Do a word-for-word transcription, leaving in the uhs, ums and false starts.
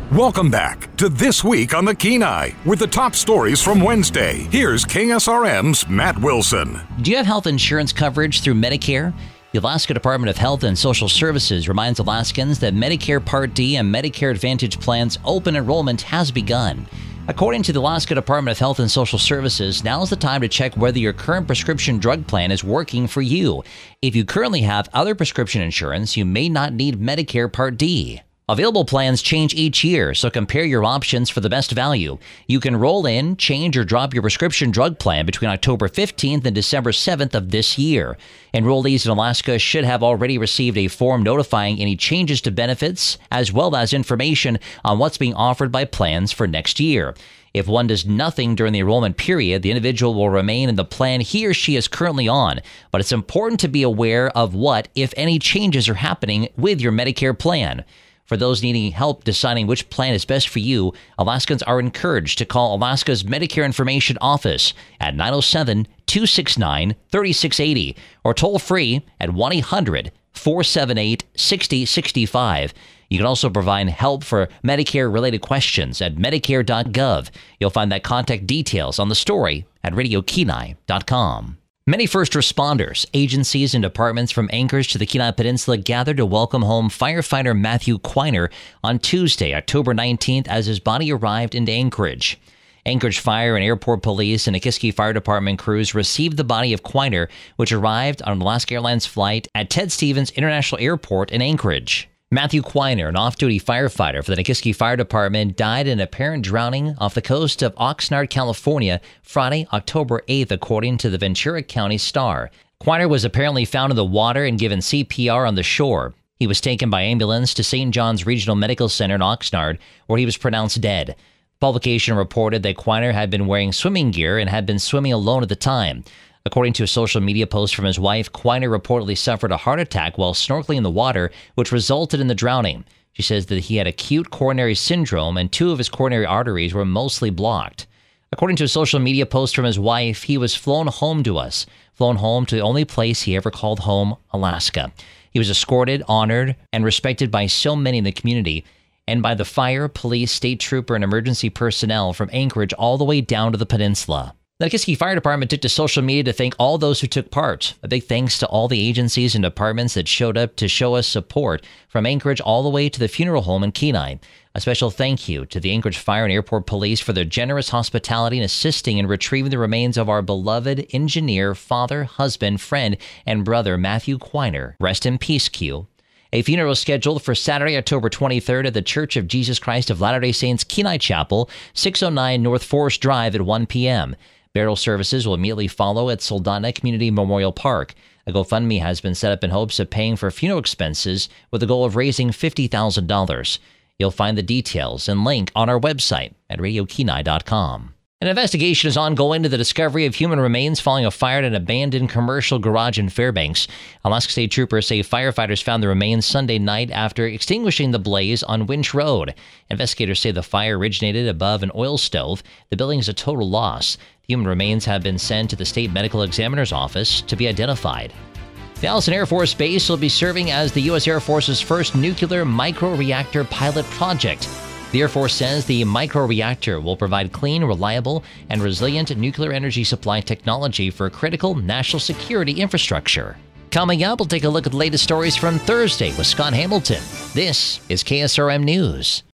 Welcome back to This Week on the Kenai with the top stories from Wednesday. Here's K S R M's Matt Wilson. Do you have health insurance coverage through Medicare? The Alaska Department of Health and Social Services reminds Alaskans that Medicare Part D and Medicare Advantage plans open enrollment has begun. According to the Alaska Department of Health and Social Services, now is the time to check whether your current prescription drug plan is working for you. If you currently have other prescription insurance, you may not need Medicare Part D. Available plans change each year, so compare your options for the best value. You can roll in, change, or drop your prescription drug plan between October fifteenth and December seventh of this year. Enrollees in Alaska should have already received a form notifying any changes to benefits, as well as information on what's being offered by plans for next year. If one does nothing during the enrollment period, the individual will remain in the plan he or she is currently on. But it's important to be aware of what, if any, changes are happening with your Medicare plan. For those needing help deciding which plan is best for you, Alaskans are encouraged to call Alaska's Medicare Information Office at nine oh seven, two six nine, three six eight zero or toll free at one eight hundred, four seven eight, six oh six five. You can also provide help for Medicare-related questions at medicare dot gov. You'll find that contact details on the story at radio kenai dot com. Many first responders, agencies, and departments from Anchorage to the Kenai Peninsula gathered to welcome home firefighter Matthew Quiner on Tuesday, October nineteenth, as his body arrived into Anchorage. Anchorage Fire and Airport Police and Nikiski Fire Department crews received the body of Quiner, which arrived on an Alaska Airlines flight at Ted Stevens International Airport in Anchorage. Matthew Quiner, an off-duty firefighter for the Nikiski Fire Department, died in an apparent drowning off the coast of Oxnard, California, Friday, October eighth, according to the Ventura County Star. Quiner was apparently found in the water and given C P R on the shore. He was taken by ambulance to Saint John's Regional Medical Center in Oxnard, where he was pronounced dead. The publication reported that Quiner had been wearing swimming gear and had been swimming alone at the time. According to a social media post from his wife, Quiner reportedly suffered a heart attack while snorkeling in the water, which resulted in the drowning. She says that he had acute coronary syndrome and two of his coronary arteries were mostly blocked. According to a social media post from his wife, he was flown home to us, flown home to the only place he ever called home, Alaska. He was escorted, honored, and respected by so many in the community, and by the fire, police, state trooper, and emergency personnel from Anchorage all the way down to the peninsula. The Nikiski Fire Department took to social media to thank all those who took part. A big thanks to all the agencies and departments that showed up to show us support, from Anchorage all the way to the funeral home in Kenai. A special thank you to the Anchorage Fire and Airport Police for their generous hospitality in assisting in retrieving the remains of our beloved engineer, father, husband, friend, and brother, Matthew Quiner. Rest in peace, Q. A funeral is scheduled for Saturday, October twenty-third at the Church of Jesus Christ of Latter-day Saints Kenai Chapel, six oh nine North Forest Drive at one p.m. Burial services will immediately follow at Soldotna Community Memorial Park. A GoFundMe has been set up in hopes of paying for funeral expenses with the goal of raising fifty thousand dollars. You'll find the details and link on our website at radio kenai dot com. An investigation is ongoing into the discovery of human remains following a fire at an abandoned commercial garage in Fairbanks. Alaska State Troopers say firefighters found the remains Sunday night after extinguishing the blaze on Winch Road. Investigators say the fire originated above an oil stove. The building is a total loss. The human remains have been sent to the State Medical Examiner's Office to be identified. The Allison Air Force Base will be serving as the U S Air Force's first nuclear microreactor pilot project. The Air Force says the microreactor will provide clean, reliable, and resilient nuclear energy supply technology for critical national security infrastructure. Coming up, we'll take a look at the latest stories from Thursday with Scott Hamilton. This is K S R M News.